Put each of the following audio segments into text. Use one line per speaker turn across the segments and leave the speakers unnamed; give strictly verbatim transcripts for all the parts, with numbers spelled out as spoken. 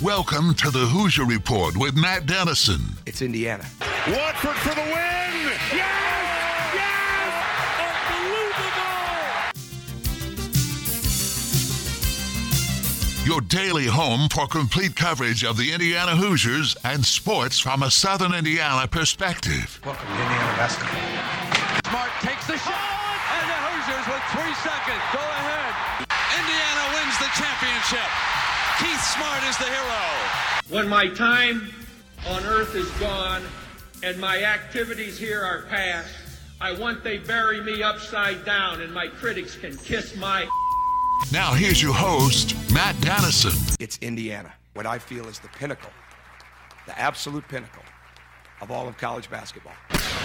Welcome to the Hoosier Report with Matt Dennison.
It's Indiana.
Watford for the win! Yes! Yes! Unbelievable!
Your daily home for complete coverage of the Indiana Hoosiers and sports from a Southern Indiana perspective.
Welcome to Indiana basketball.
Smart takes the shot, and the Hoosiers with three seconds go ahead. Indiana wins the championship. Keith Smart is the hero.
When my time on earth is gone and my activities here are past, I want they bury me upside down and my critics can kiss my...
Now here's your host, Matt Dennison.
It's Indiana, what I feel is the pinnacle, the absolute pinnacle of all of college basketball.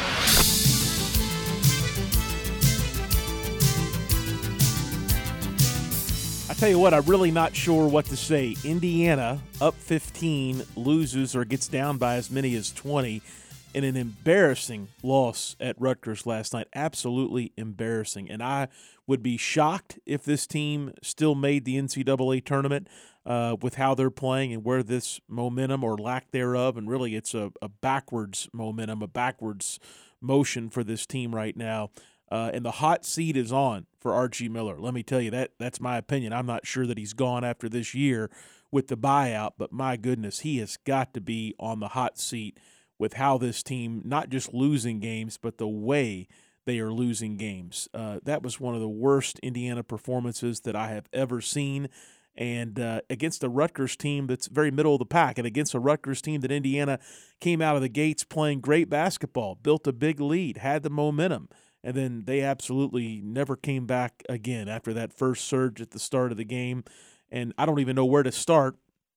I tell you what, I'm really not sure what to say. Indiana, up fifteen, loses or gets down by as many as twenty in an embarrassing loss at Rutgers last night. Absolutely embarrassing. And I would be shocked if this team still made the N C double A tournament uh, with how they're playing and where this momentum or lack thereof, and really it's a, a backwards momentum, a backwards motion for this team right now. Uh, and the hot seat is on for Archie Miller. Let me tell you, that that's my opinion. I'm not sure that he's gone after this year with the buyout, but my goodness, he has got to be on the hot seat with how this team, not just losing games, but the way they are losing games. Uh, that was one of the worst Indiana performances that I have ever seen, and uh, against a Rutgers team that's very middle of the pack, and against a Rutgers team that Indiana came out of the gates playing great basketball, built a big lead, had the momentum. And then they absolutely never came back again after that first surge at the start of the game. And I don't even know where to start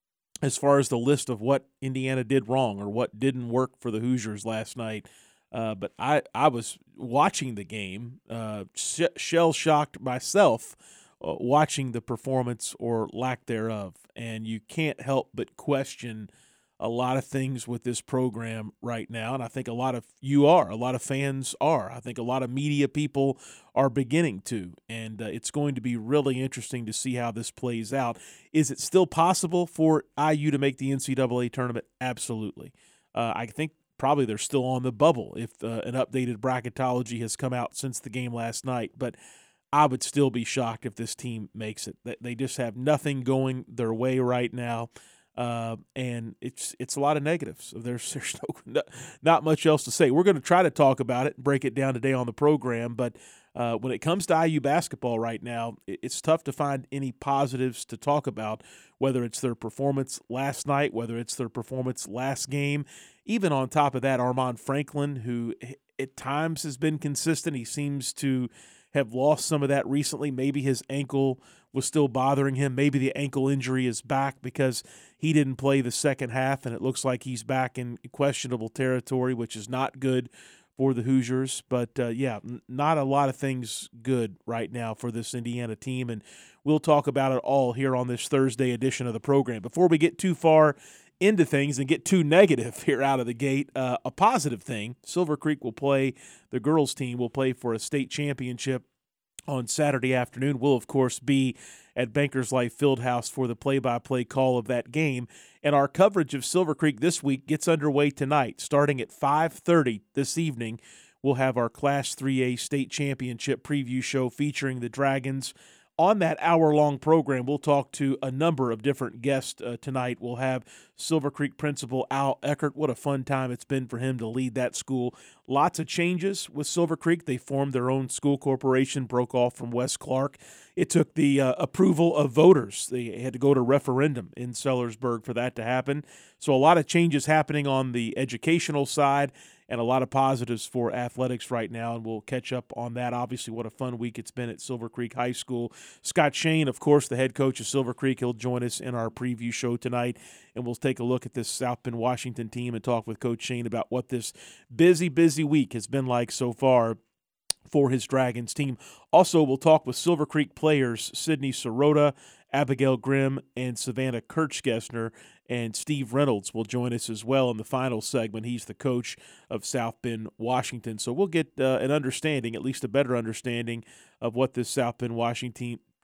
as far as the list of what Indiana did wrong or what didn't work for the Hoosiers last night. Uh, but I, I was watching the game, uh, sh- shell-shocked myself, uh, watching the performance or lack thereof. And you can't help but question a lot of things with this program right now, and I think a lot of you are, a lot of fans are. I think a lot of media people are beginning to, and uh, it's going to be really interesting to see how this plays out. Is it still possible for I U to make the N C double A tournament? Absolutely. Uh, I think probably they're still on the bubble if uh, an updated bracketology has come out since the game last night, but I would still be shocked if this team makes it. They just have nothing going their way right now. Uh, and it's it's a lot of negatives. There's there's no not much else to say. We're going to try to talk about it and break it down today on the program. But uh, when it comes to I U basketball right now, it's tough to find any positives to talk about. Whether it's their performance last night, whether it's their performance last game, even on top of that, Armand Franklin, who at times has been consistent, he seems to have lost some of that recently. Maybe his ankle was still bothering him. Maybe the ankle injury is back because he didn't play the second half, and it looks like he's back in questionable territory, which is not good for the Hoosiers. But, uh, yeah, n- not a lot of things good right now for this Indiana team, and we'll talk about it all here on this Thursday edition of the program. Before we get too far into things and get too negative here out of the gate, uh, a positive thing, Silver Creek will play, the girls team will play for a state championship on Saturday afternoon. We'll, of course, be at Bankers Life Fieldhouse for the play-by-play call of that game. And our coverage of Silver Creek this week gets underway tonight. Starting at five thirty this evening, we'll have our Class three A state championship preview show featuring the Dragons. On that hour-long program, we'll talk to a number of different guests uh, tonight. We'll have Silver Creek principal Al Eckert. What a fun time it's been for him to lead that school. Lots of changes with Silver Creek. They formed their own school corporation, broke off from Wes Clark. It took the uh, approval of voters. They had to go to referendum in Sellersburg for that to happen. So a lot of changes happening on the educational side, and a lot of positives for athletics right now, and we'll catch up on that. Obviously, what a fun week it's been at Silver Creek High School. Scott Shane, of course, the head coach of Silver Creek, he'll join us in our preview show tonight, and we'll take a look at this South Bend, Washington team and talk with Coach Shane about what this busy, busy week has been like so far for his Dragons team. Also, we'll talk with Silver Creek players Sydney Sirota, Abigail Grimm, and Savannah Kirchgessner, and Steve Reynolds will join us as well in the final segment. He's the coach of South Bend, Washington. So we'll get uh, an understanding, at least a better understanding, of what this South Bend, Washington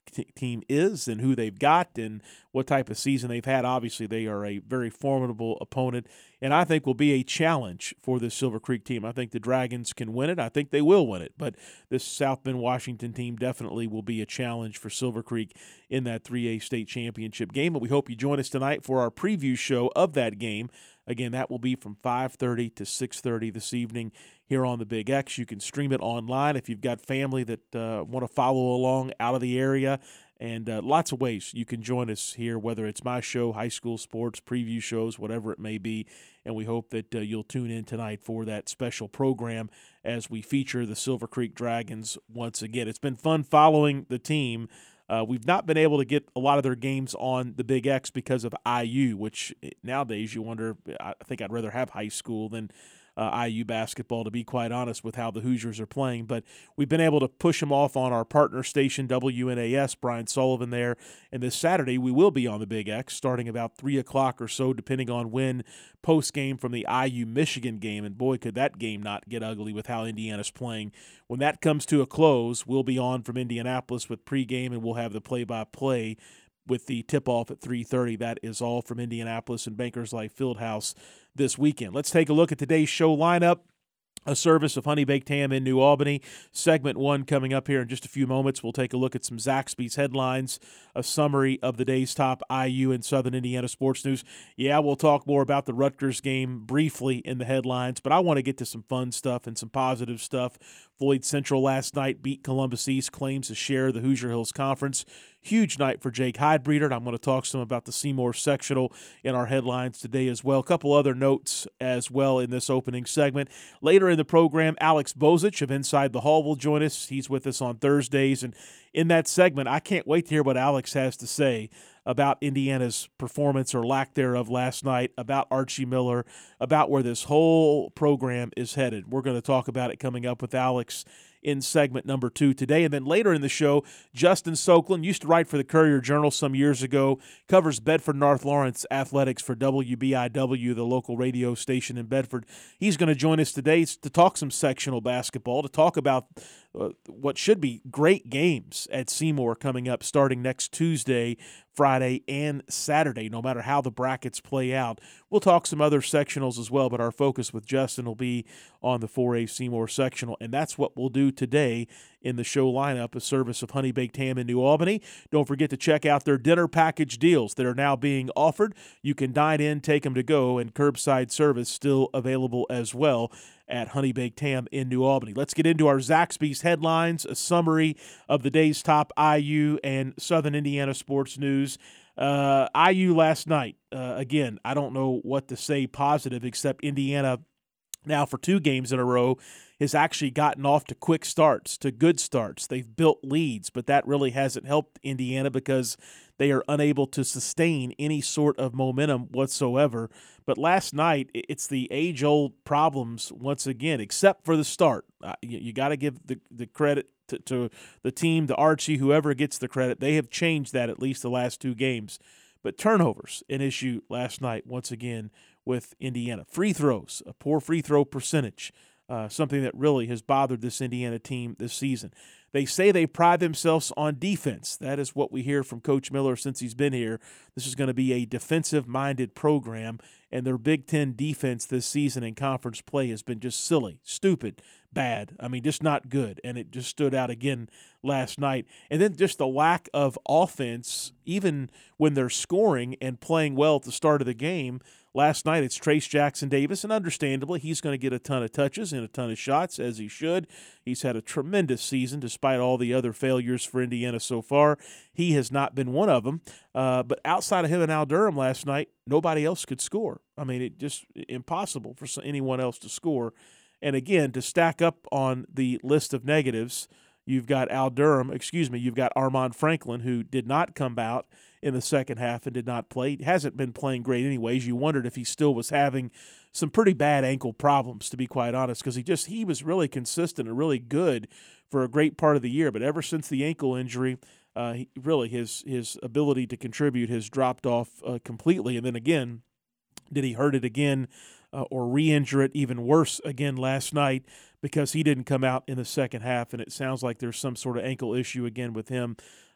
t- team is and who they've got and what type of season they've had. Obviously, they are a very formidable opponent, and I think will be a challenge for this Silver Creek team. I think the Dragons can win it. I think they will win it, but this South Bend, Washington team definitely will be a challenge for Silver Creek in that three A state championship game. But we hope you join us tonight for our preview show of that game. Again, that will be from five thirty to six thirty this evening here on the Big X. You can stream it online if you've got family that uh, want to follow along out of the area. And uh, lots of ways you can join us here, whether it's my show, high school sports, preview shows, whatever it may be. And we hope that uh, you'll tune in tonight for that special program as we feature the Silver Creek Dragons once again. It's been fun following the team. Uh, we've not been able to get a lot of their games on the Big X because of I U, which nowadays you wonder, I think I'd rather have high school than uh, I U basketball, to be quite honest, with how the Hoosiers are playing. But we've been able to push them off on our partner station, W N A S, Brian Sullivan there. And this Saturday we will be on the Big X starting about three o'clock or so, depending on when post-game from the I U-Michigan game. And boy, could that game not get ugly with how Indiana's playing. When that comes to a close, we'll be on from Indianapolis with pregame, and we'll have the play-by-play with the tip-off at three thirty. That is all from Indianapolis and Bankers Life Fieldhouse this weekend. Let's take a look at today's show lineup. A service of Honey Baked Ham in New Albany. Segment one coming up here in just a few moments. We'll take a look at some Zaxby's headlines, a summary of the day's top I U and Southern Indiana sports news. Yeah, we'll talk more about the Rutgers game briefly in the headlines, but I want to get to some fun stuff and some positive stuff. Floyd Central last night beat Columbus East, claims a share of the Hoosier Hills Conference. Huge night for Jake Heidbreeder, and I'm going to talk some about the Seymour sectional in our headlines today as well. A couple other notes as well in this opening segment. Later in the program, Alex Bozich of Inside the Hall will join us. He's with us on Thursdays, and in that segment, I can't wait to hear what Alex has to say about Indiana's performance or lack thereof last night, about Archie Miller, about where this whole program is headed. We're going to talk about it coming up with Alex in segment number two today. And then later in the show, Justin Soklin, used to write for the Courier-Journal some years ago, covers Bedford North Lawrence athletics for W B I W, the local radio station in Bedford. He's going to join us today to talk some sectional basketball, to talk about uh, what should be great games at Seymour coming up starting next Tuesday, Friday, and Saturday, no matter how the brackets play out. We'll talk some other sectionals as well, but our focus with Justin will be on the four A Seymour sectional, and that's what we'll do today in the show lineup, a service of Honey Baked Ham in New Albany. Don't forget to check out their dinner package deals that are now being offered. You can dine in, take them to go, and curbside service still available as well at Honey Baked Ham in New Albany. Let's get into our Zaxby's headlines, a summary of the day's top I U and Southern Indiana sports news. Uh, I U last night, uh, again, I don't know what to say positive except Indiana now for two games in a row has actually gotten off to quick starts, to good starts. They've built leads, but that really hasn't helped Indiana because they are unable to sustain any sort of momentum whatsoever. But last night, it's the age-old problems once again, except for the start. Uh, you you got to give the, the credit to, to the team, to Archie, whoever gets the credit. They have changed that at least the last two games. But turnovers, an issue last night once again with Indiana. Free throws, a poor free throw percentage, uh, something that really has bothered this Indiana team this season. They say they pride themselves on defense. That is what we hear from Coach Miller since he's been here. This is going to be a defensive-minded program, and their Big Ten defense this season in conference play has been just silly, stupid, bad. I mean, just not good, and it just stood out again last night. And then just the lack of offense, even when they're scoring and playing well at the start of the game. Last night, it's Trace Jackson Davis, and understandably, he's going to get a ton of touches and a ton of shots, as he should. He's had a tremendous season, despite all the other failures for Indiana so far. He has not been one of them. Uh, but outside of him and Al Durham last night, nobody else could score. I mean, it just impossible for anyone else to score. And again, to stack up on the list of negatives, you've got Al Durham, excuse me, you've got Armand Franklin, who did not come out in the second half and did not play. He hasn't been playing great anyways. You wondered if he still was having some pretty bad ankle problems, to be quite honest, because he just he was really consistent and really good for a great part of the year. But ever since the ankle injury, uh, he, really his his ability to contribute has dropped off uh, completely. And then again, did he hurt it again uh, or re-injure it even worse again last night because he didn't come out in the second half, and it sounds like there's some sort of ankle issue again with him.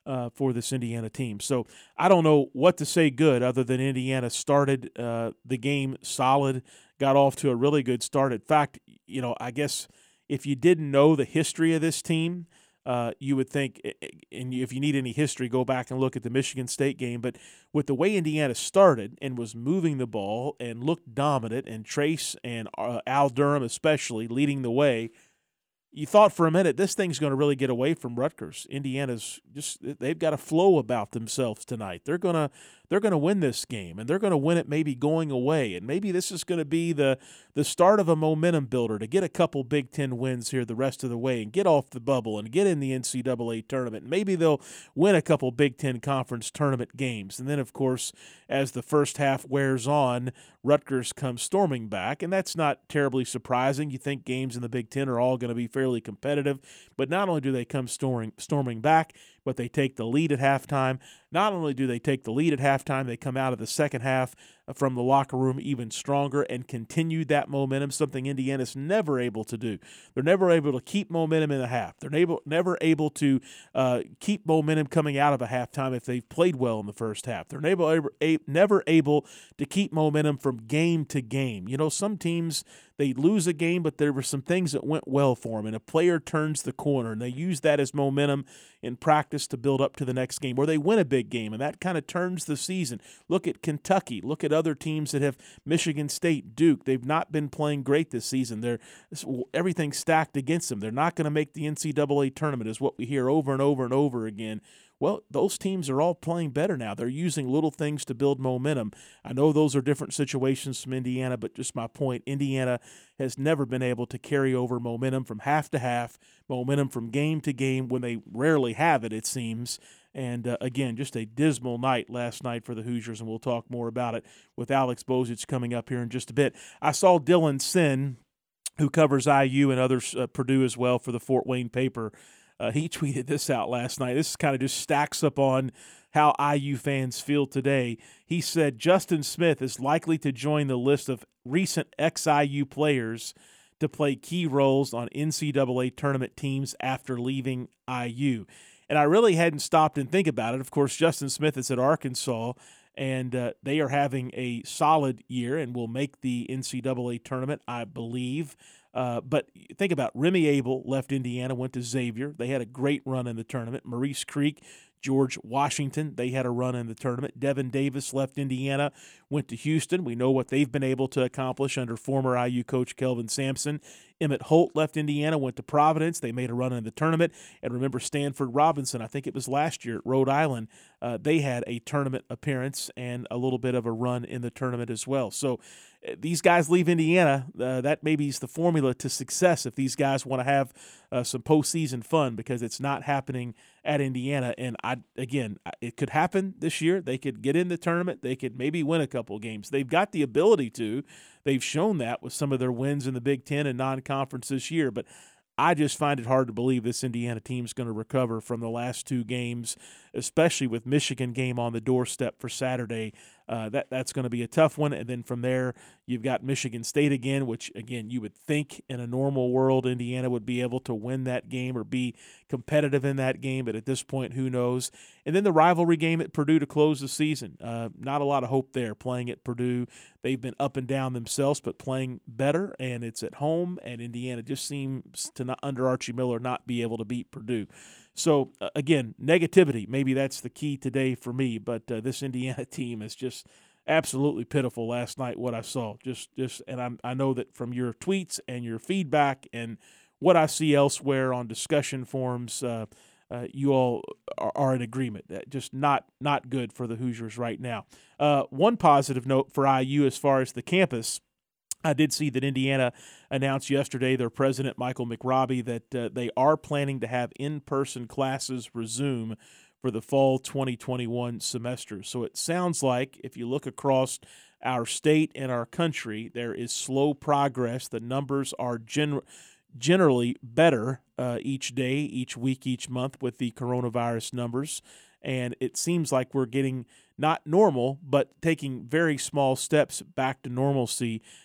uh, for this Indiana team. So I don't know what to say good other than Indiana started uh, the game solid, got off to a really good start. In fact, you know, I guess if you didn't know the history of this team, Uh, you would think, and if you need any history, go back and look at the Michigan State game. But with the way Indiana started and was moving the ball and looked dominant, and Trace and uh, Al Durham especially leading the way, you thought for a minute this thing's going to really get away from Rutgers. Indiana's just they've got a flow about themselves tonight. They're gonna they're gonna win this game, and they're going to win it maybe going away, and maybe this is going to be the the start of a momentum builder to get a couple Big Ten wins here the rest of the way and get off the bubble and get in the N C double A tournament. Maybe they'll win a couple Big Ten conference tournament games, and then of course as the first half wears on, Rutgers comes storming back, and that's not terribly surprising. You think games in the Big Ten are all going to be fairly competitive, but not only do they come storming storming back, but they take the lead at halftime. Not only do they take the lead at halftime, they come out of the second half from the locker room even stronger and continue that momentum, something Indiana's never able to do. They're never able to keep momentum in the half. They're never, never able to uh, keep momentum coming out of a halftime if they've played well in the first half. They're never, never able to keep momentum from game to game. You know, some teams, they lose a game, but there were some things that went well for them, and a player turns the corner, and they use that as momentum in practice to build up to the next game, or they win a big game, and that kind of turns the season. Look at Kentucky. Look at other teams that have Michigan State, Duke. They've not been playing great this season. They're everything's stacked against them. They're not going to make the N C double A tournament, is what we hear over and over and over again. Well, those teams are all playing better now. They're using little things to build momentum. I know those are different situations from Indiana, but just my point, Indiana has never been able to carry over momentum from half to half, momentum from game to game when they rarely have it, it seems. And, uh, again, just a dismal night last night for the Hoosiers, and we'll talk more about it with Alex Bozich coming up here in just a bit. I saw Dylan Sin, who covers I U and others, uh, Purdue as well, for the Fort Wayne paper. Uh, he tweeted this out last night. This kind of just stacks up on how I U fans feel today. He said Justin Smith is likely to join the list of recent ex-I U players to play key roles on N C double A tournament teams after leaving I U. And I really hadn't stopped and think about it. Of course, Justin Smith is at Arkansas, and uh, they are having a solid year and will make the N C double A tournament, I believe. Uh, but think about Remy Abel left Indiana, went to Xavier. They had a great run in the tournament. Maurice Creek, George Washington, they had a run in the tournament. Devin Davis left Indiana, went to Houston. We know what they've been able to accomplish under former I U coach Kelvin Sampson. Emmett Holt left Indiana, went to Providence. They made a run in the tournament. And remember Stanford Robinson, I think it was last year at Rhode Island, uh, they had a tournament appearance and a little bit of a run in the tournament as well. So uh, these guys leave Indiana. Uh, that maybe is the formula to success if these guys want to have uh, some postseason fun, because it's not happening at Indiana. And, I again, it could happen this year. They could get in the tournament. They could maybe win a couple games. They've got the ability to. They've shown that with some of their wins in the Big Ten and non-conference this year. But I just find it hard to believe this Indiana team's going to recover from the last two games, especially with Michigan game on the doorstep for Saturday. Uh, that that's going to be a tough one. And then from there, you've got Michigan State again, which, again, you would think in a normal world Indiana would be able to win that game or be competitive in that game. But at this point, who knows? And then the rivalry game at Purdue to close the season. Uh, not a lot of hope there playing at Purdue. They've been up and down themselves, but playing better, and it's at home, and Indiana just seems to, not, under Archie Miller, not be able to beat Purdue. So, uh, again, negativity, maybe that's the key today for me, but uh, this Indiana team is just absolutely pitiful last night, what I saw. Just, just, and I'm, I know that from your tweets and your feedback and what I see elsewhere on discussion forums, uh, uh, you all are, are in agreement. That just not not good for the Hoosiers right now. Uh, one positive note for I U as far as the campus, I did see that Indiana announced yesterday, their president, Michael McRobbie, that uh, they are planning to have in-person classes resume for the fall twenty twenty-one semester. So it sounds like if you look across our state and our country, there is slow progress. The numbers are gen- generally better uh, each day, each week, each month with the coronavirus numbers. And it seems like we're getting not normal, but taking very small steps back to normalcy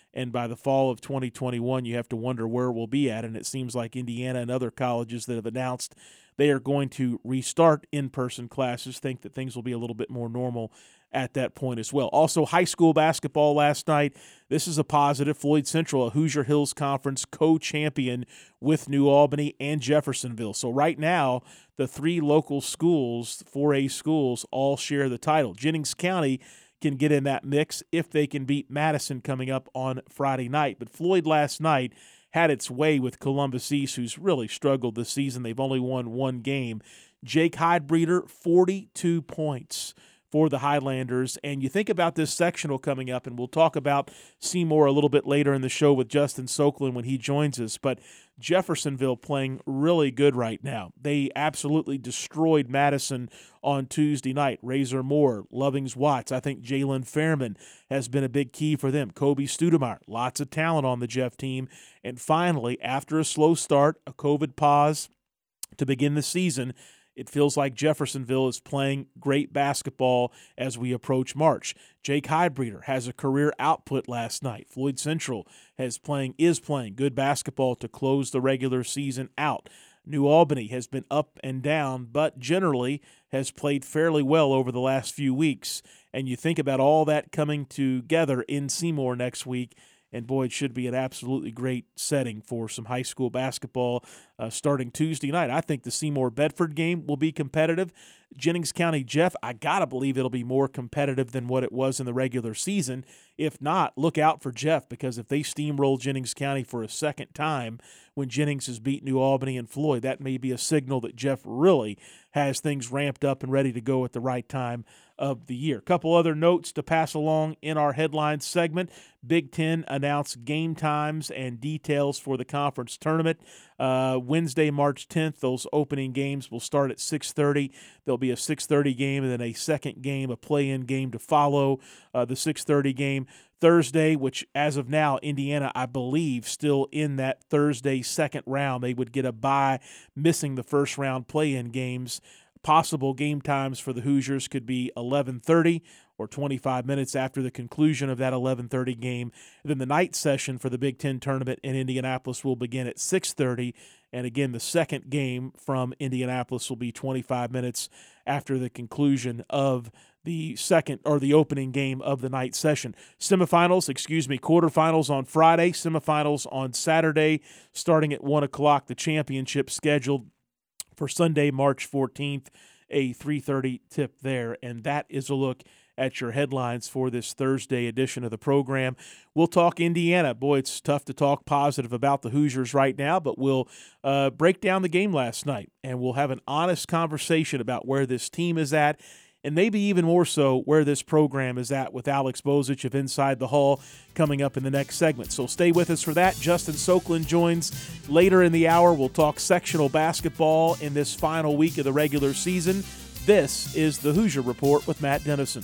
and by the fall of twenty twenty-one, you have to wonder where we'll be at, and it seems like Indiana and other colleges that have announced they are going to restart in-person classes think that things will be a little bit more normal at that point as well. Also, high school basketball last night. This is a positive. Floyd Central, a Hoosier Hills Conference co-champion with New Albany and Jeffersonville. So right now, the three local schools, four A schools, all share the title. Jennings County can get in that mix if they can beat Madison coming up on Friday night. But Floyd last night had its way with Columbus East, who's really struggled this season. They've only won one game. Jake Heidbreeder, forty-two points for the Highlanders. And you think about this sectional coming up, and we'll talk about Seymour a little bit later in the show with Justin Soklin when he joins us, but Jeffersonville playing really good right now. They absolutely destroyed Madison on Tuesday night. Razor Moore, Lovings Watts, I think Jalen Fairman has been a big key for them. Kobe Studemeyer, lots of talent on the Jeff team. And finally, after a slow start, a COVID pause to begin the season, it feels like Jeffersonville is playing great basketball as we approach March. Jake Heidbreeder has a career output last night. Floyd Central has playing is playing good basketball to close the regular season out. New Albany has been up and down, but generally has played fairly well over the last few weeks. And you think about all that coming together in Seymour next week, and boy, it should be an absolutely great setting for some high school basketball uh, starting Tuesday night. I think the Seymour-Bedford game will be competitive. Jennings County Jeff, I got to believe it'll be more competitive than what it was in the regular season. If not, look out for Jeff, because if they steamroll Jennings County for a second time when Jennings has beat New Albany and Floyd, that may be a signal that Jeff really has things ramped up and ready to go at the right time of the year. A couple other notes to pass along in our headlines segment. Big Ten announced game times and details for the conference tournament. Uh, Wednesday, March tenth, those opening games will start at six thirty. There'll be a six thirty game and then a second game, a play-in game to follow uh, the six thirty game. Thursday, which as of now, Indiana, I believe, still in that Thursday second round. They would get a bye, missing the first round play-in games. Possible game times for the Hoosiers could be eleven thirty or twenty-five minutes after the conclusion of that eleven thirty game. And then the night session for the Big Ten tournament in Indianapolis will begin at six thirty. And again, the second game from Indianapolis will be twenty-five minutes after the conclusion of the second or the opening game of the night session. Semifinals, excuse me, quarterfinals on Friday, semifinals on Saturday, starting at one o'clock. The championship scheduled for Sunday, March fourteenth, a three thirty tip there. And that is a look at your headlines for this Thursday edition of the program. We'll talk Indiana. Boy, it's tough to talk positive about the Hoosiers right now, but we'll uh, break down the game last night, and we'll have an honest conversation about where this team is at, and maybe even more so where this program is at, with Alex Bozich of Inside the Hall coming up in the next segment. So stay with us for that. Justin Soklin joins later in the hour. We'll talk sectional basketball in this final week of the regular season. This is the Hoosier Report with Matt Dennison.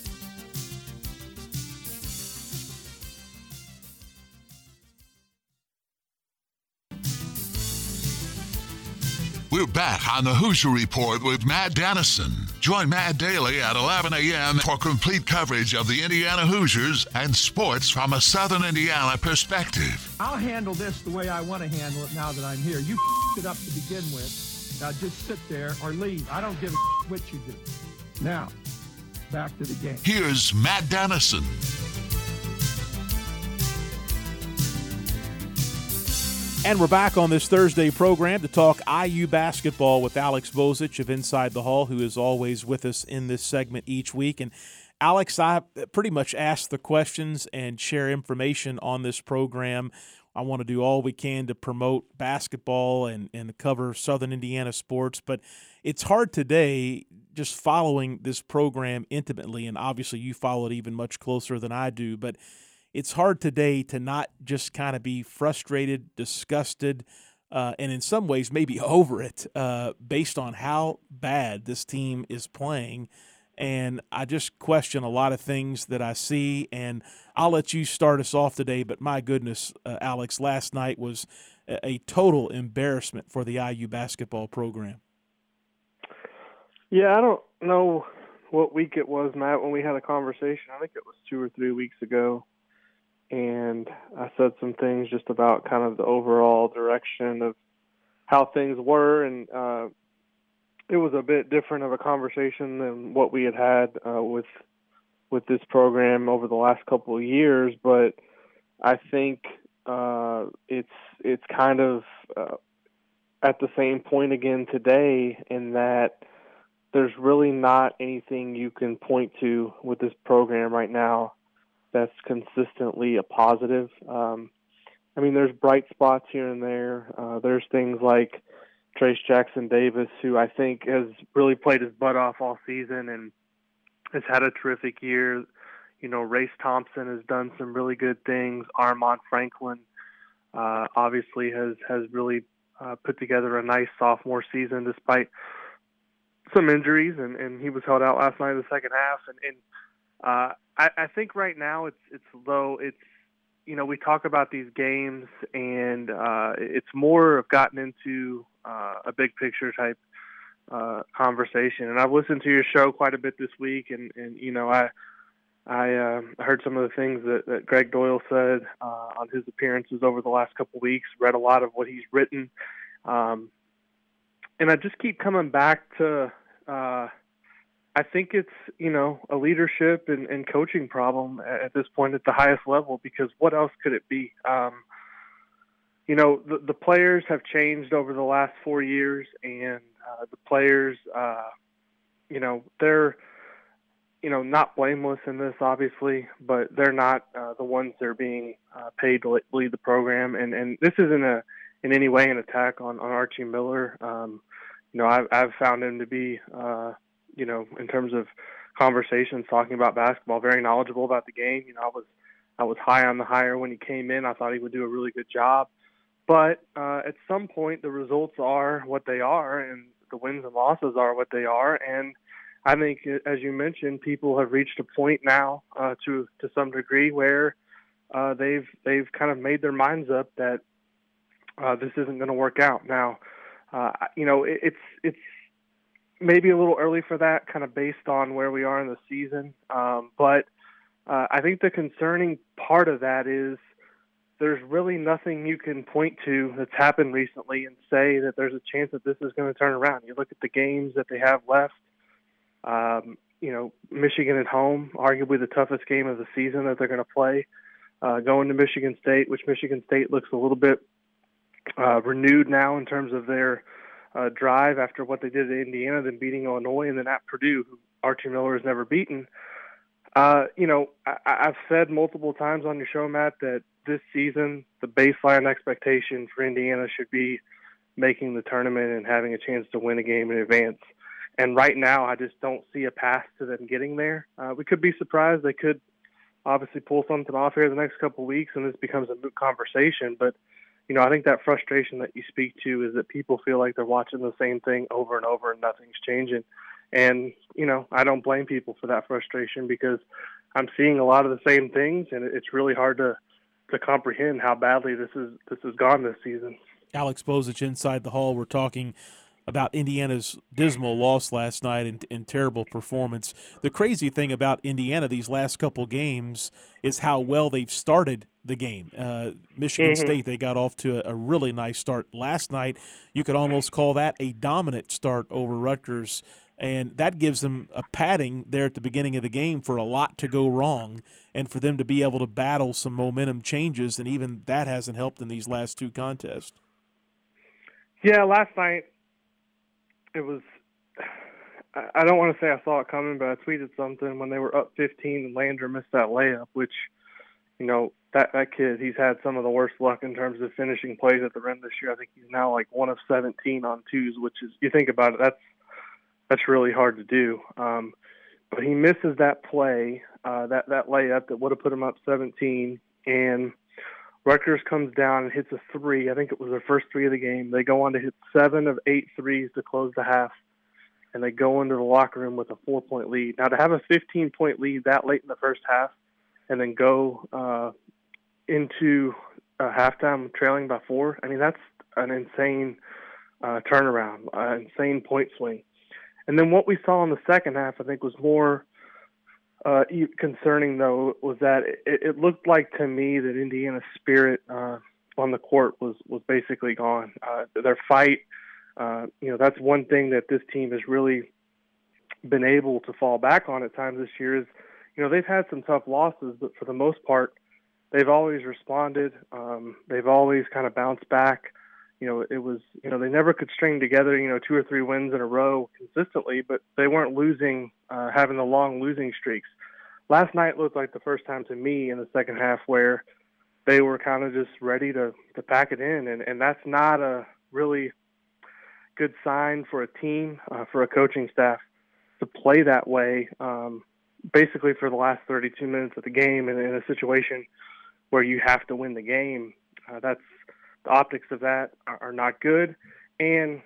We're back on the Hoosier Report with Matt Dennison. Join Matt daily at eleven a.m. for complete coverage of the Indiana Hoosiers and sports from a Southern Indiana perspective.
I'll handle this the way I want to handle it now that I'm here. You f***ed it up to begin with. Now just sit there or leave. I don't give a f- what you do. Now, back to the game.
Here's Matt Dennison.
And we're back on this Thursday program to talk I U basketball with Alex Bozich of Inside the Hall, who is always with us in this segment each week. And Alex, I pretty much ask the questions and share information on this program. I want to do all we can to promote basketball and, and cover Southern Indiana sports, but it's hard today just following this program intimately, and obviously you follow it even much closer than I do, but it's hard today to not just kind of be frustrated, disgusted, uh, and in some ways maybe over it uh, based on how bad this team is playing. And I just question a lot of things that I see, and I'll let you start us off today, but my goodness, uh, Alex, last night was a, a total embarrassment for the I U basketball program.
Yeah, I don't know what week it was, Matt, when we had a conversation. I think it was two or three weeks ago. and I said some things just about kind of the overall direction of how things were, and uh, it was a bit different of a conversation than what we had had uh, with with this program over the last couple of years. But I think uh, it's it's kind of uh, at the same point again today, in that there's really not anything you can point to with this program right now that's consistently a positive. Um, I mean, there's bright spots here and there. Uh, there's things like Trace Jackson Davis, who I think has really played his butt off all season and has had a terrific year. You know, Race Thompson has done some really good things. Armand Franklin uh, obviously has, has really uh, put together a nice sophomore season despite some injuries, and, and he was held out last night in the second half. And, and uh, I, I think right now it's it's though it's you know we talk about these games, and uh, it's more of gotten into uh, a big picture type uh, conversation. And I've listened to your show quite a bit this week, and, and you know I I uh, heard some of the things that, that Greg Doyle said uh, on his appearances over the last couple of weeks. Read a lot of what he's written, um, and I just keep coming back to. Uh, I think it's, you know, a leadership and, and coaching problem at this point at the highest level, because what else could it be? Um, you know, the, the players have changed over the last four years, and uh, the players, uh, you know, they're, you know, not blameless in this, obviously, but they're not uh, the ones that are being uh, paid to lead the program. And, and this isn't a, in any way an attack on, on Archie Miller. Um, you know, I've, I've found him to be, uh, you know, in terms of conversations talking about basketball, very knowledgeable about the game. You know, I was I was high on the hire when he came in. I thought he would do a really good job. But uh, at some point, the results are what they are, and the wins and losses are what they are. And I think, as you mentioned, people have reached a point now uh, to to some degree where uh, they've they've kind of made their minds up that uh, this isn't going to work out. Now, uh, you know, it, it's it's. maybe a little early for that, kind of based on where we are in the season. Um, but uh, I think the concerning part of that is there's really nothing you can point to that's happened recently and say that there's a chance that this is going to turn around. You look at the games that they have left. Um, you know, Michigan at home, arguably the toughest game of the season that they're going to play. Uh, going to Michigan State, which Michigan State looks a little bit uh, renewed now in terms of their Uh, drive after what they did at Indiana, then beating Illinois, and then at Purdue, who Archie Miller has never beaten. Uh, you know, I, I've said multiple times on your show, Matt, that this season, the baseline expectation for Indiana should be making the tournament and having a chance to win a game in advance. And right now, I just don't see a path to them getting there. Uh, we could be surprised. They could obviously pull something off here the next couple of weeks, and this becomes a moot conversation. But you know, I think that frustration that you speak to is that people feel like they're watching the same thing over and over and nothing's changing. And, you know, I don't blame people for that frustration, because I'm seeing a lot of the same things, and it's really hard to, to comprehend how badly this is this has gone this season.
Alex Bozich inside the hall. We're talking about Indiana's dismal loss last night and, and terrible performance. The crazy thing about Indiana these last couple games is how well they've started the game. Uh, Michigan mm-hmm. State, they got off to a, a really nice start last night. You could almost call that a dominant start over Rutgers, and that gives them a padding there at the beginning of the game for a lot to go wrong and for them to be able to battle some momentum changes, and even that hasn't helped in these last two contests.
Yeah, last night it was – I don't want to say I saw it coming, but I tweeted something when they were up fifteen and Lander missed that layup, which, you know, That that kid, he's had some of the worst luck in terms of finishing plays at the rim this year. I think he's now like one of seventeen on twos, which is, you think about it, that's that's really hard to do. Um, but he misses that play, uh, that, that layup that would have put him up seventeen, and Rutgers comes down and hits a three. I think it was their first three of the game. They go on to hit seven of eight threes to close the half, and they go into the locker room with a four-point lead. Now, to have a fifteen-point lead that late in the first half and then go uh, – into uh, halftime trailing by four, I mean, that's an insane uh, turnaround, an insane point swing. And then what we saw in the second half, I think, was more uh, concerning, though, was that it, it looked like to me that Indiana's spirit uh, on the court was, was basically gone. Uh, their fight, uh, you know, that's one thing that this team has really been able to fall back on at times this year is, you know, they've had some tough losses, but for the most part, they've always responded. Um, they've always kind of bounced back. You know, it was, you know, they never could string together, you know, two or three wins in a row consistently, but they weren't losing, uh, having the long losing streaks. Last night looked like the first time to me in the second half where they were kind of just ready to, to pack it in. And, and that's not a really good sign for a team, uh, for a coaching staff to play that way, um, basically for the last thirty-two minutes of the game and in a situation where you have to win the game. Uh, that's, the optics of that are, are not good. And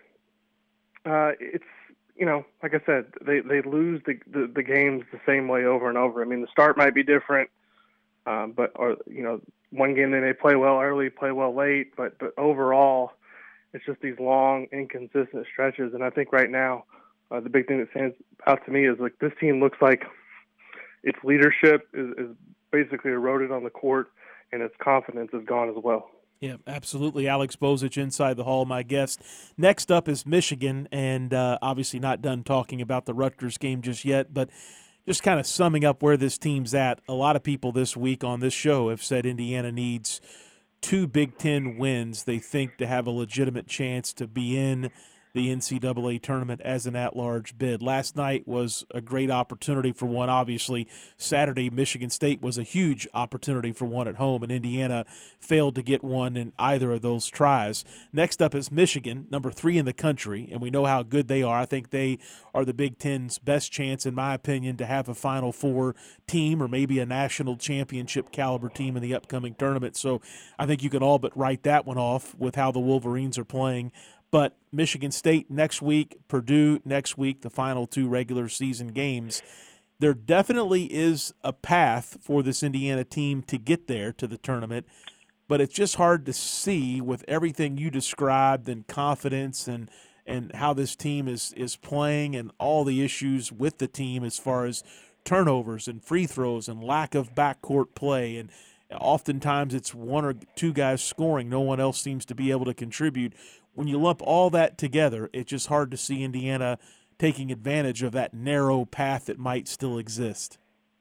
uh, it's, you know, like I said, they, they lose the, the, the games the same way over and over. I mean, the start might be different, um, but, or, you know, one game they may play well early, play well late, but, but overall, it's just these long, inconsistent stretches. And I think right now, uh, the big thing that stands out to me is, like, this team looks like its leadership is, is basically eroded on the court, and its confidence is gone as well.
Yeah, absolutely. Alex Bozich inside the hall, my guest. Next up is Michigan, and uh, obviously not done talking about the Rutgers game just yet, but just kind of summing up where this team's at. A lot of people this week on this show have said Indiana needs two Big Ten wins, they think, to have a legitimate chance to be in the N C double A tournament as an at-large bid. Last night was a great opportunity for one. Obviously, Saturday, Michigan State was a huge opportunity for one at home, and Indiana failed to get one in either of those tries. Next up is Michigan, number three in the country, and we know how good they are. I think they are the Big Ten's best chance, in my opinion, to have a Final Four team or maybe a national championship caliber team in the upcoming tournament. So I think you can all but write that one off with how the Wolverines are playing. But Michigan State next week, Purdue next week, the final two regular season games. There definitely is a path for this Indiana team to get there to the tournament, but it's just hard to see with everything you described and confidence and and how this team is, is playing and all the issues with the team as far as turnovers and free throws and lack of backcourt play. And oftentimes it's one or two guys scoring. No one else seems to be able to contribute. When you lump all that together, it's just hard to see Indiana taking advantage of that narrow path that might still exist.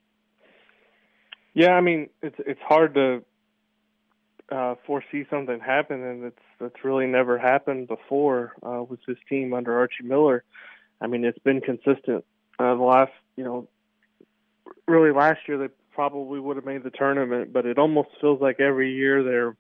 Yeah, I mean, it's it's hard to uh, foresee something happen, and it's that's really never happened before uh, with this team under Archie Miller. I mean, it's been consistent. Uh, the last, you know, really last year they probably would have made the tournament, but it almost feels like every year they're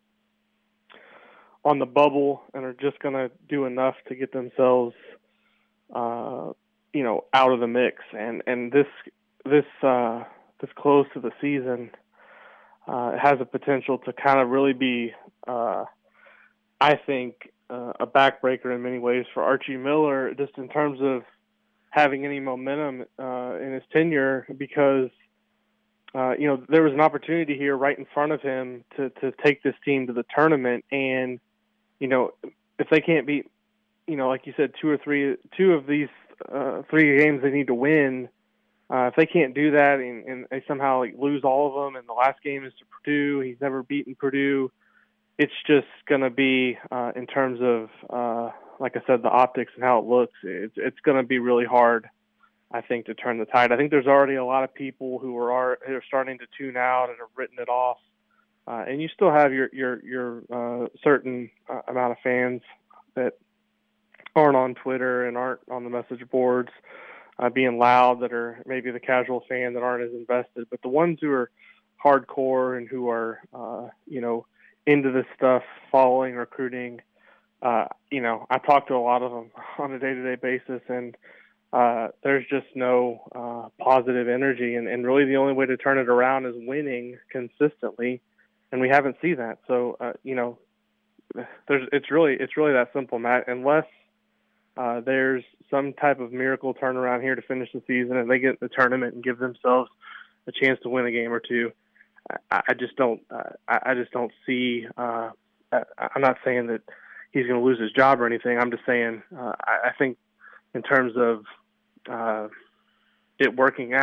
on the bubble and are just going to do enough to get themselves, uh, you know, out of the mix. And, and this, this, uh, this close to the season, uh, has a potential to kind of really be, uh, I think, uh, a backbreaker in many ways for Archie Miller, just in terms of having any momentum, uh, in his tenure, because, uh, you know, there was an opportunity here right in front of him to, to take this team to the tournament. And, you know, if they can't beat, you know, like you said, two or three, two of these uh, three games they need to win. Uh, if they can't do that and, and they somehow like, lose all of them, and the last game is to Purdue, he's never beaten Purdue. It's just going to be, uh, in terms of, uh, like I said, the optics and how it looks, it's, it's going to be really hard, I think, to turn the tide. I think there's already a lot of people who are, are, who are starting to tune out and have written it off. Uh, and you still have your your your uh, certain uh, amount of fans that aren't on Twitter and aren't on the message boards uh, being loud, that are maybe the casual fan that aren't as invested. But the ones who are hardcore and who are, uh, you know, into this stuff, following, recruiting, uh, you know, I talk to a lot of them on a day-to-day basis, and uh, there's just no uh, positive energy. And, and really the only way to turn it around is winning consistently. And we haven't seen that. So, uh, you know, there's, it's really, it's really that simple, Matt. Unless uh, there's some type of miracle turnaround here to finish the season and they get in the tournament and give themselves a chance to win a game or two, I, I just don't, uh, I, I just don't see, uh, I, I'm not saying that he's going to lose his job or anything. I'm just saying, uh, I, I think in terms of uh, it working out,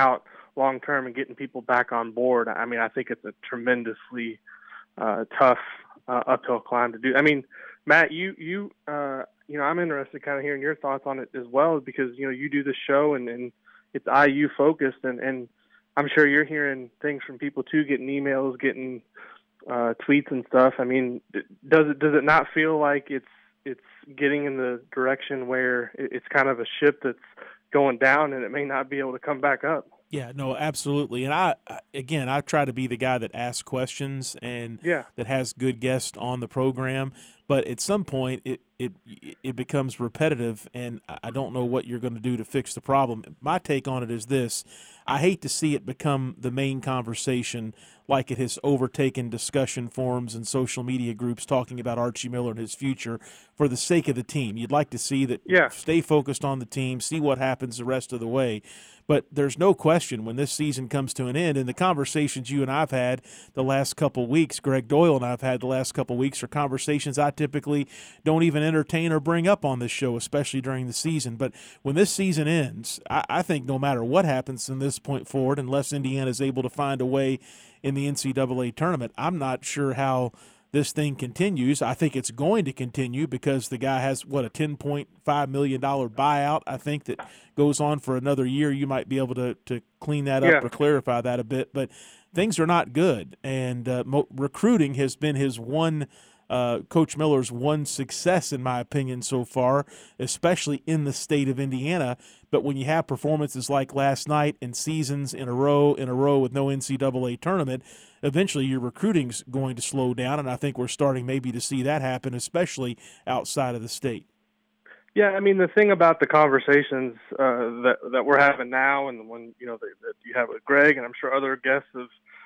long term and getting people back on board. I mean, I think it's a tremendously uh, tough uh, uphill climb to do. I mean, Matt, you you uh, you know, I'm interested kind of hearing your thoughts on it as well, because you know you do the show and, and it's I U focused, and, and I'm sure you're hearing things from people too, getting emails, getting uh, tweets and stuff. I mean, does it does it not feel like it's it's getting in the direction where it's kind of a ship that's going down and it may not be able to come back up?
Yeah, no, absolutely. And I, again, I try to be the guy that asks questions and
yeah.
that has good guests on the program. But at some point, it, it it becomes repetitive, and I don't know what you're going to do to fix the problem. My take on it is this. I hate to see it become the main conversation like it has overtaken discussion forums and social media groups talking about Archie Miller and his future for the sake of the team. You'd like to see that
yeah.
stay focused on the team, see what happens the rest of the way. But there's no question when this season comes to an end, and the conversations you and I have had the last couple weeks, Greg Doyle and I have had the last couple weeks, are conversations I typically don't even entertain or bring up on this show, especially during the season. But when this season ends, I, I think no matter what happens from this point forward, unless Indiana is able to find a way in the N C double A tournament, I'm not sure how this thing continues. I think it's going to continue because the guy has, what, a ten point five million dollars buyout, I think, that goes on for another year. You might be able to, to clean that up
yeah.
or clarify that a bit. But things are not good, and uh, mo- recruiting has been his one uh, Coach Miller's one success, in my opinion, so far, especially in the state of Indiana. But when you have performances like last night and seasons in a row, in a row with no N C double A tournament, eventually your recruiting's going to slow down, and I think we're starting maybe to see that happen, especially outside of the state.
Yeah, I mean, the thing about the conversations uh, that that we're having now, and the one you know that, that you have with Greg, and I'm sure other guests, have,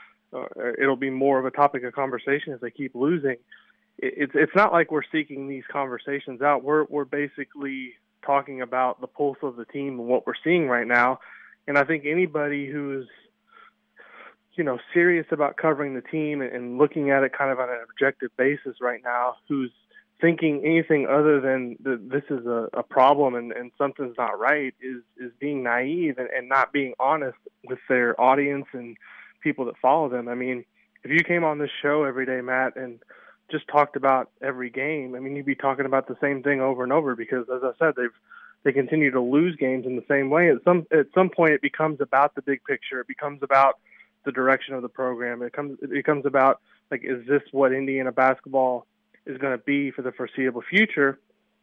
uh, it'll be more of a topic of conversation as they keep losing. It, it's it's not like we're seeking these conversations out. We're we're basically talking about the pulse of the team and what we're seeing right now. And I think anybody who's you know serious about covering the team and, and looking at it kind of on an objective basis right now, who's thinking anything other than the, this is a, a problem and, and something's not right, is is being naive and, and not being honest with their audience and people that follow them. I mean, if you came on this show every day, Matt, and just talked about every game, I mean, you'd be talking about the same thing over and over because, as I said, they've they continue to lose games in the same way. At some at some point, it becomes about the big picture. It becomes about the direction of the program. It comes it becomes about, like, is this what Indiana basketball is going to be for the foreseeable future?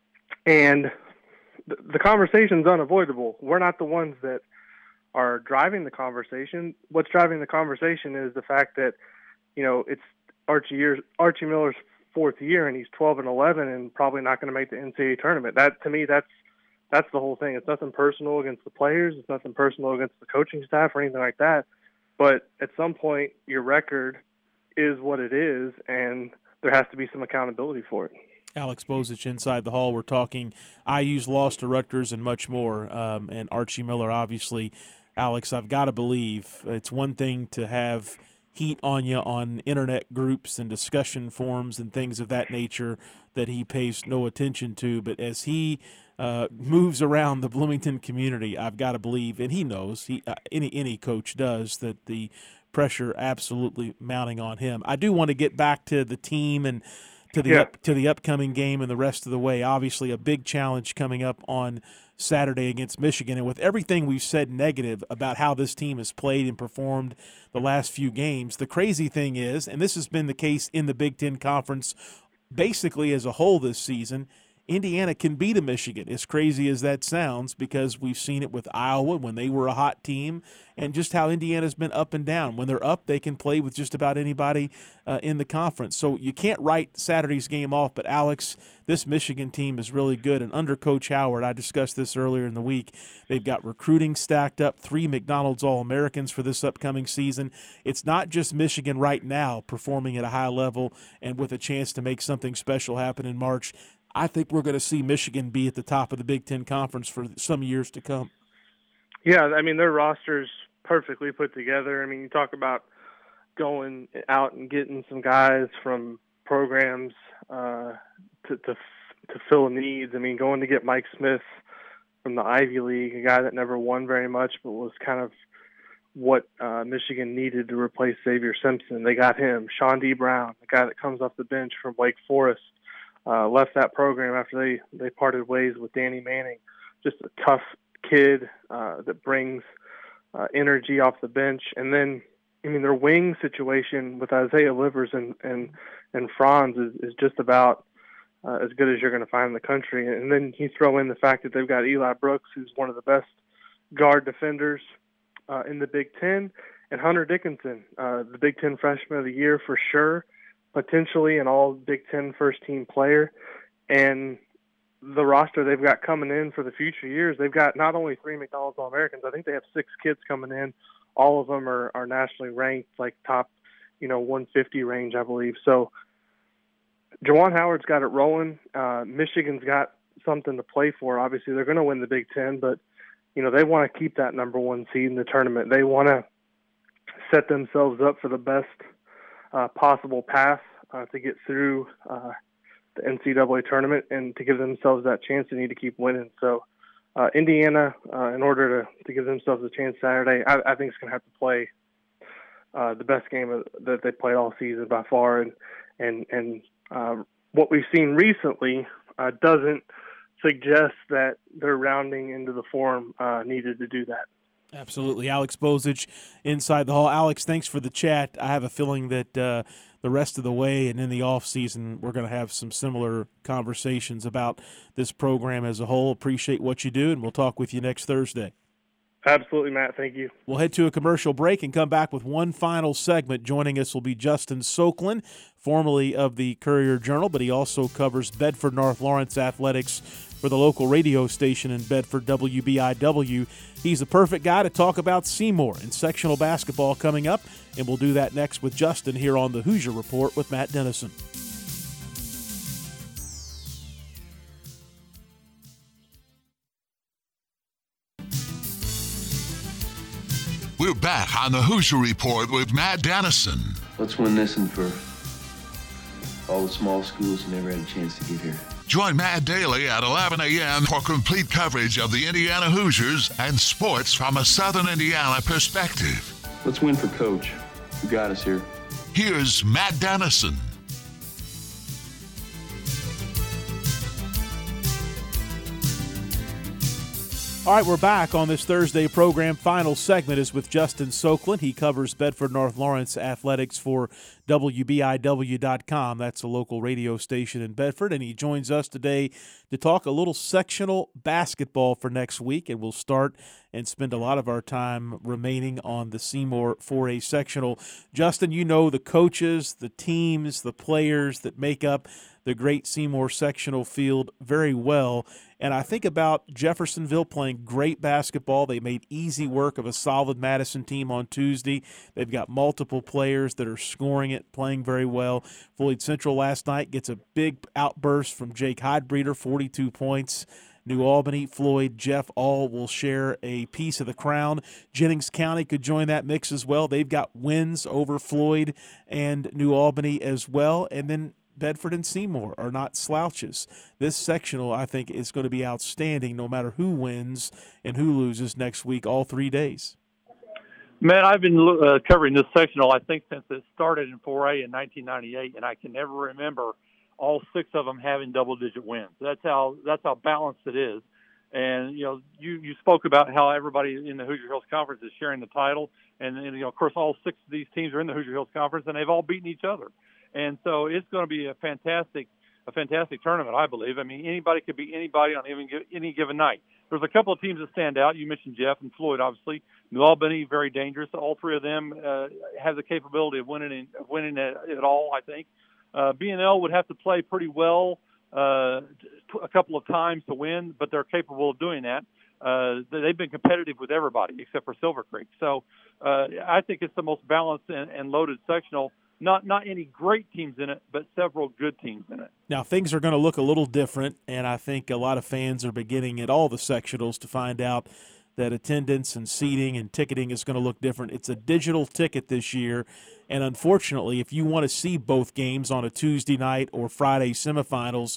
And the, the conversation's unavoidable. We're not the ones that are driving the conversation. What's driving the conversation is the fact that, you know, it's Archie years, Archie Miller's fourth year, and he's twelve and eleven, and probably not going to make the N C double A tournament. That, to me, that's that's the whole thing. It's nothing personal against the players. It's nothing personal against the coaching staff or anything like that. But at some point, your record is what it is, and there has to be some accountability for it.
Alex Bozich inside the hall. We're talking I U's loss to Rutgers and much more, um, and Archie Miller, obviously. Alex, I've got to believe it's one thing to have heat on you on internet groups and discussion forums and things of that nature that he pays no attention to, but as he uh, moves around the Bloomington community, I've got to believe, and he knows, he uh, any any coach does, that the pressure absolutely mounting on him. I do want to get back to the team and to the
yeah.
up, to the upcoming game and the rest of the way. Obviously, a big challenge coming up on Saturday against Michigan. And with everything we've said negative about how this team has played and performed the last few games, the crazy thing is, and this has been the case in the Big Ten Conference basically as a whole this season, Indiana can beat a Michigan, as crazy as that sounds, because we've seen it with Iowa when they were a hot team, and just how Indiana's been up and down. When they're up, they can play with just about anybody uh, in the conference. So you can't write Saturday's game off, but Alex, this Michigan team is really good. And under Coach Howard, I discussed this earlier in the week, they've got recruiting stacked up, three McDonald's All-Americans for this upcoming season. It's not just Michigan right now performing at a high level and with a chance to make something special happen in March. I think we're going to see Michigan be at the top of the Big Ten Conference for some years to come.
Yeah, I mean, their roster's perfectly put together. I mean, you talk about going out and getting some guys from programs uh, to, to to fill needs. I mean, going to get Mike Smith from the Ivy League, a guy that never won very much but was kind of what uh, Michigan needed to replace Xavier Simpson. They got him. Sean D. Brown, the guy that comes off the bench from Wake Forest, uh, left that program after they, they parted ways with Danny Manning. Just a tough kid uh, that brings uh, energy off the bench. And then, I mean, their wing situation with Isaiah Livers and, and, and Franz is, is just about uh, as good as you're going to find in the country. And then you throw in the fact that they've got Eli Brooks, who's one of the best guard defenders uh, in the Big Ten, and Hunter Dickinson, uh, the Big Ten Freshman of the Year for sure, potentially an all Big Ten first-team player. And the roster they've got coming in for the future years, they've got not only three McDonald's All-Americans, I think they have six kids coming in. All of them are, are nationally ranked, like top, you know, one fifty range, I believe. So Juwan Howard's got it rolling. Uh, Michigan's got something to play for. Obviously, they're going to win the Big Ten, but, you know, they want to keep that number one seed in the tournament. They want to set themselves up for the best uh, possible path uh, to get through uh, the N C double A tournament, and to give themselves that chance, they need to keep winning. So uh, Indiana, uh, in order to, to give themselves a chance Saturday, I, I think it's going to have to play uh, the best game of, that they played all season by far. And and and uh, what we've seen recently uh, doesn't suggest that they're rounding into the form uh, needed to do that.
Absolutely. Alex Bozich inside the hall. Alex, thanks for the chat. I have a feeling that uh, the rest of the way and in the off season, we're going to have some similar conversations about this program as a whole. Appreciate what you do, and we'll talk with you next Thursday.
Absolutely, Matt. Thank you.
We'll head to a commercial break and come back with one final segment. Joining us will be Justin Soklin, formerly of the Courier-Journal, but he also covers Bedford North Lawrence athletics for the local radio station in Bedford, W B I W. He's the perfect guy to talk about Seymour and sectional basketball coming up, and we'll do that next with Justin here on the Hoosier Report with Matt Dennison.
We're back on the Hoosier Report with Matt Dennison.
Let's win this one for all the small schools who never had a chance to get here.
Join Matt daily at eleven a.m. for complete coverage of the Indiana Hoosiers and sports from a Southern Indiana perspective.
Let's win for Coach, who got us here.
Here's Matt Dennison.
All right, we're back on this Thursday program. Final segment is with Justin Soklin. He covers Bedford North Lawrence athletics for W B I W dot com. That's a local radio station in Bedford, and he joins us today to talk a little sectional basketball for next week, and we'll start and spend a lot of our time remaining on the Seymour four A sectional. Justin, you know the coaches, the teams, the players that make up the great Seymour sectional field very well. And I think about Jeffersonville playing great basketball. They made easy work of a solid Madison team on Tuesday. They've got multiple players that are scoring it, playing very well. Floyd Central last night gets a big outburst from Jake Heidbreeder, forty-two points. New Albany, Floyd, Jeff all will share a piece of the crown. Jennings County could join that mix as well. They've got wins over Floyd and New Albany as well. And then Bedford and Seymour are not slouches. This sectional, I think, is going to be outstanding no matter who wins and who loses next week, all three days.
Man, I've been uh, covering this sectional, I think, since it started in four A in nineteen ninety-eight, and I can never remember all six of them having double-digit wins. That's how that's how balanced it is. And, you know, you, you spoke about how everybody in the Hoosier Hills Conference is sharing the title. And, and, you know, of course, all six of these teams are in the Hoosier Hills Conference, and they've all beaten each other. And so it's going to be a fantastic, a fantastic tournament, I believe. I mean, anybody could beat anybody on even any given night. There's a couple of teams that stand out. You mentioned Jeff and Floyd, obviously. New Albany, very dangerous. All three of them uh, have the capability of winning, in, of winning it, it all, I think. Uh, B and L would have to play pretty well uh, a couple of times to win, but they're capable of doing that. Uh, they've been competitive with everybody except for Silver Creek. So uh, I think it's the most balanced and, and loaded sectional. Not not any great teams in it, but several good teams in it.
Now, things are going to look a little different, and I think a lot of fans are beginning at all the sectionals to find out that attendance and seating and ticketing is going to look different. It's a digital ticket this year, and unfortunately, if you want to see both games on a Tuesday night or Friday semifinals,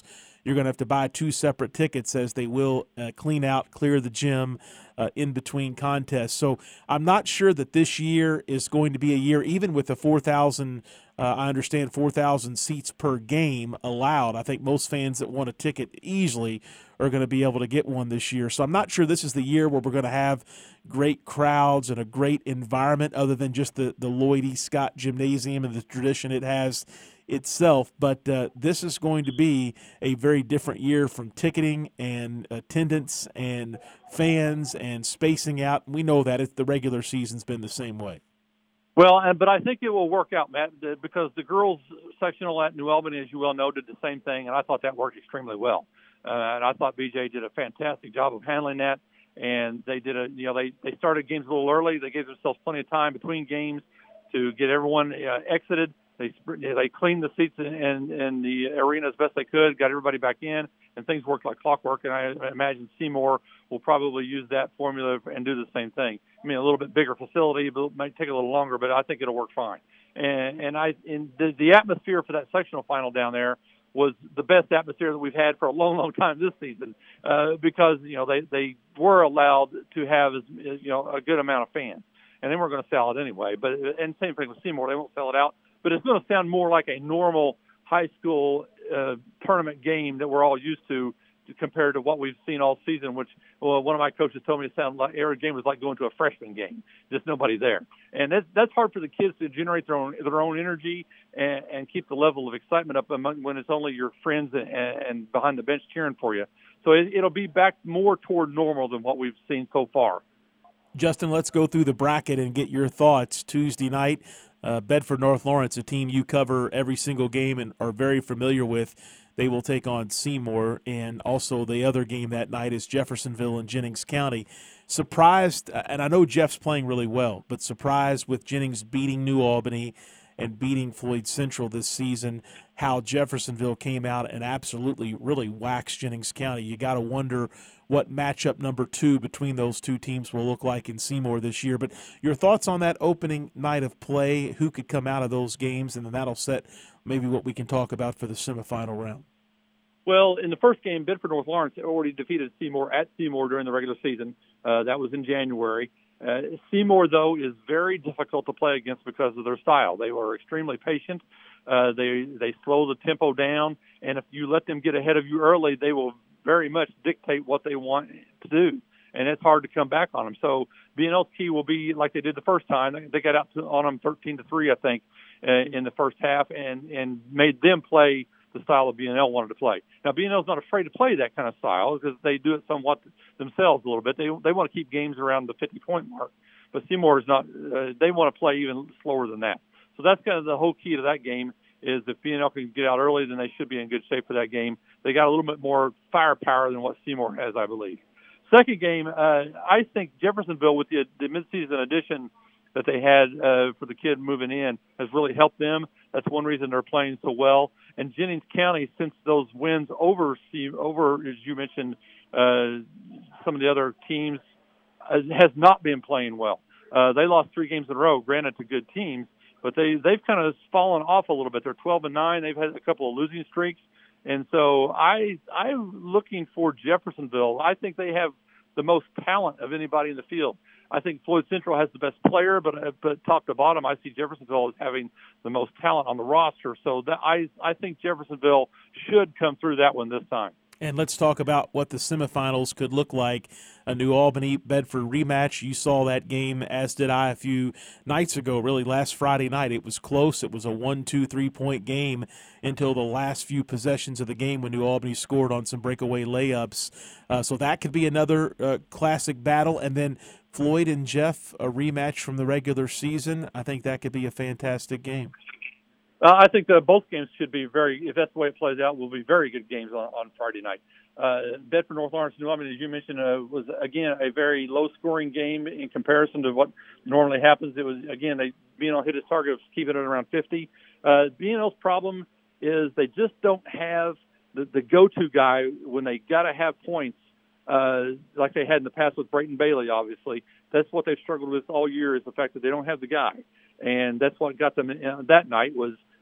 you're going to have to buy two separate tickets as they will uh, clean out, clear the gym uh, in between contests. So I'm not sure that this year is going to be a year, even with the four thousand, uh, I understand four thousand seats per game allowed. I think most fans that want a ticket easily are going to be able to get one this year. So I'm not sure this is the year where we're going to have great crowds and a great environment other than just the, the Lloyd E. Scott Gymnasium and the tradition it has itself. But uh, this is going to be a very different year from ticketing and attendance and fans and spacing out. We know that it's, the regular season's been the same way.
Well, and, but I think it will work out, Matt, because the girls' sectional at New Albany, as you well know, did the same thing, and I thought that worked extremely well. Uh, and I thought B J did a fantastic job of handling that. And they did a, you know, they, they started games a little early. They gave themselves plenty of time between games to get everyone uh, exited. They they cleaned the seats in, in, in the arena as best they could, got everybody back in, and things worked like clockwork. And I imagine Seymour will probably use that formula and do the same thing. I mean, a little bit bigger facility, but it might take a little longer, but I think it'll work fine. And and I in the, the atmosphere for that sectional final down there was the best atmosphere that we've had for a long, long time this season, uh, because, you know, they, they were allowed to have, you know, a good amount of fans. And they weren't going to sell it anyway. But and same thing with Seymour, they won't sell it out. But it's going to sound more like a normal high school uh, tournament game that we're all used to, compared to what we've seen all season, which, well, one of my coaches told me it sounded like every game was like going to a freshman game, just nobody there. And that's, that's hard for the kids to generate their own their own energy and, and keep the level of excitement up among, when it's only your friends and, and behind the bench cheering for you. So it, it'll be back more toward normal than what we've seen so far.
Justin, let's go through the bracket and get your thoughts. Tuesday night, uh, Bedford North Lawrence, a team you cover every single game and are very familiar with. They will take on Seymour, and also the other game that night is Jeffersonville and Jennings County. Surprised, and I know Jeff's playing really well, but surprised with Jennings beating New Albany and beating Floyd Central this season, how Jeffersonville came out and absolutely really waxed Jennings County. You got to wonder what matchup number two between those two teams will look like in Seymour this year. But your thoughts on that opening night of play, who could come out of those games, and then that'll set maybe what we can talk about for the semifinal round.
Well, in the first game, Bedford North Lawrence already defeated Seymour at Seymour during the regular season. Uh, that was in January. Uh, Seymour, though, is very difficult to play against because of their style. They were extremely patient. Uh, they they slow the tempo down, and if you let them get ahead of you early, they will very much dictate what they want to do, and it's hard to come back on them. So B N L's key will be like they did the first time. They got out to, on them thirteen to three, I think, uh, in the first half, and and made them play the style of B N L wanted to play. Now, B N L's not afraid to play that kind of style because they do it somewhat themselves a little bit. They they want to keep games around the fifty-point mark, but Seymour is not. Uh, they want to play even slower than that. So that's kind of the whole key to that game is if B N L can get out early, then they should be in good shape for that game. They got a little bit more firepower than what Seymour has, I believe. Second game, uh, I think Jeffersonville, with the, the midseason addition that they had uh, for the kid moving in, has really helped them. That's one reason they're playing so well. And Jennings County, since those wins over, over as you mentioned, uh, some of the other teams, uh, has not been playing well. Uh, they lost three games in a row, granted to good teams, but they, they've kind of fallen off a little bit. They're twelve and nine. They've had a couple of losing streaks. And so I, I'm looking for Jeffersonville. I think they have the most talent of anybody in the field. I think Floyd Central has the best player, but but top to bottom, I see Jeffersonville as having the most talent on the roster. So that I I think Jeffersonville should come through that one this time.
And let's talk about what the semifinals could look like. A New Albany-Bedford rematch. You saw that game, as did I, a few nights ago, really last Friday night. It was close. It was a one, two, three-point game until the last few possessions of the game when New Albany scored on some breakaway layups. Uh, so that could be another uh, classic battle. And then Floyd and Jeff, a rematch from the regular season. I think that could be a fantastic game.
Uh, I think that both games should be very, if that's the way it plays out, will be very good games on, on Friday night. Uh, Bedford North Lawrence, New Albany, as you mentioned, uh, was, again, a very low-scoring game in comparison to what normally happens. It was, again, they B N L hit its target of keeping it around fifty. Uh, B N L's problem is they just don't have the, the go-to guy when they got to have points, uh, like they had in the past with Brayton Bailey, obviously. That's what they've struggled with all year is the fact that they don't have the guy. And that's what got them uh, that night was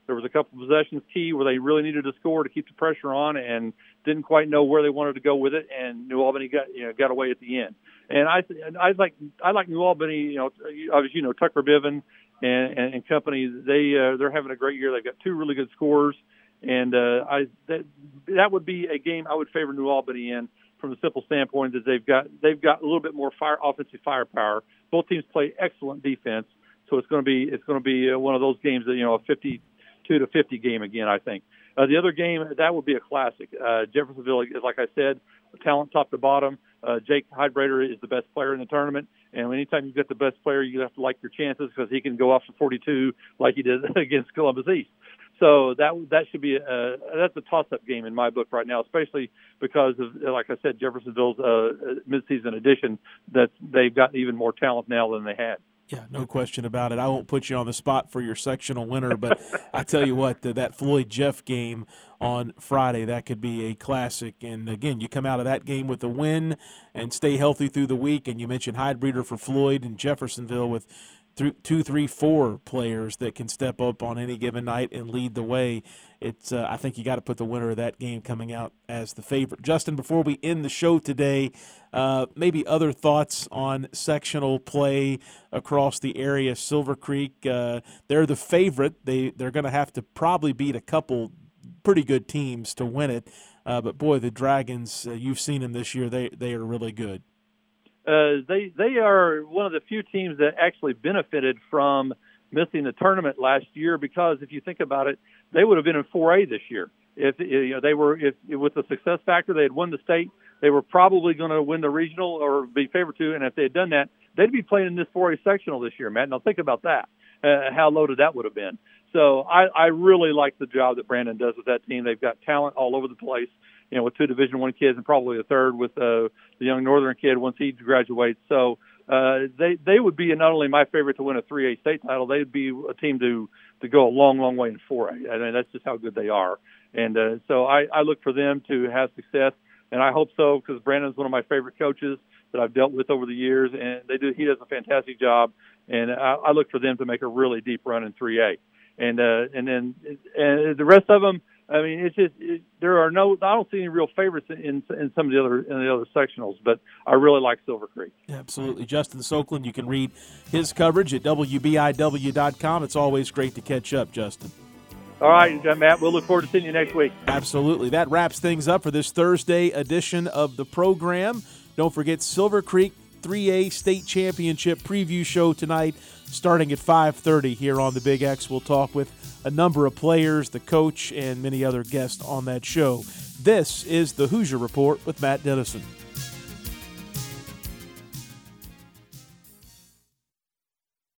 There was a couple of possessions key where they really needed to score to keep the pressure on and didn't quite know where they wanted to go with it, and New Albany got you know got away at the end. And I I like I like New Albany. You know, obviously you know Tucker Biven and, and, and company. They uh, they're having a great year. They've got two really good scorers, and uh, I that that would be a game I would favor New Albany in from the simple standpoint that they've got they've got a little bit more fire offensive firepower. Both teams play excellent defense, so it's going to be it's going to be one of those games that you know a fifty-two to fifty game again. I think uh, the other game that would be a classic. Uh, Jeffersonville is, like I said, talent top to bottom. Uh, Jake Heidbreder is the best player in the tournament, and anytime you get the best player, you have to like your chances because he can go off for forty-two like he did against Columbus East. So that that should be a, that's a toss-up game in my book right now, especially because of, like I said, Jeffersonville's uh, midseason addition. That they've got even more talent now than they had.
Yeah, no question about it. I won't put you on the spot for your sectional winner, but I tell you what, the, that Floyd-Jeff game on Friday, that could be a classic. And, again, you come out of that game with a win and stay healthy through the week. And you mentioned Heidbreder for Floyd and Jeffersonville with th- two, three, four players that can step up on any given night and lead the way. It's uh, I think you got to put the winner of that game coming out as the favorite. Justin, before we end the show today, uh, maybe other thoughts on sectional play across the area. Silver Creek, uh, they're the favorite. They, they're going to have to probably beat a couple pretty good teams to win it. Uh, but, boy, the Dragons, uh, you've seen them this year. They, they are really good.
Uh, they they are one of the few teams that actually benefited from missing the tournament last year because if you think about it, they would have been in four A this year. If you know they were if with the success factor they had won the state, they were probably going to win the regional or be favored to. And if they had done that, they'd be playing in this four A sectional this year, Matt. Now think about that, uh, how loaded that would have been. So I, I really like the job that Brandon does with that team. They've got talent all over the place. You know, with two Division One kids and probably a third with uh, the young Northern kid once he graduates. So uh, they they would be not only my favorite to win a three A state title, they'd be a team to to go a long, long way in four A. I mean, that's just how good they are. And uh, so I, I look for them to have success, and I hope so because Brandon's one of my favorite coaches that I've dealt with over the years, and they do he does a fantastic job. And I, I look for them to make a really deep run in three A. And uh, and then and the rest of them. I mean, it's just it, there are no. I don't see any real favorites in in some of the other in the other sectionals, but I really like Silver Creek.
Absolutely, Justin Soekland. You can read his coverage at W B I W dot com. It's always great to catch up, Justin.
All right, Matt. We'll look forward to seeing you next week.
Absolutely. That wraps things up for this Thursday edition of the program. Don't forget Silver Creek three A State Championship preview show tonight, starting at five thirty here on the Big X. We'll talk with a number of players, the coach, and many other guests on that show. This is the Hoosier Report with Matt Dennison.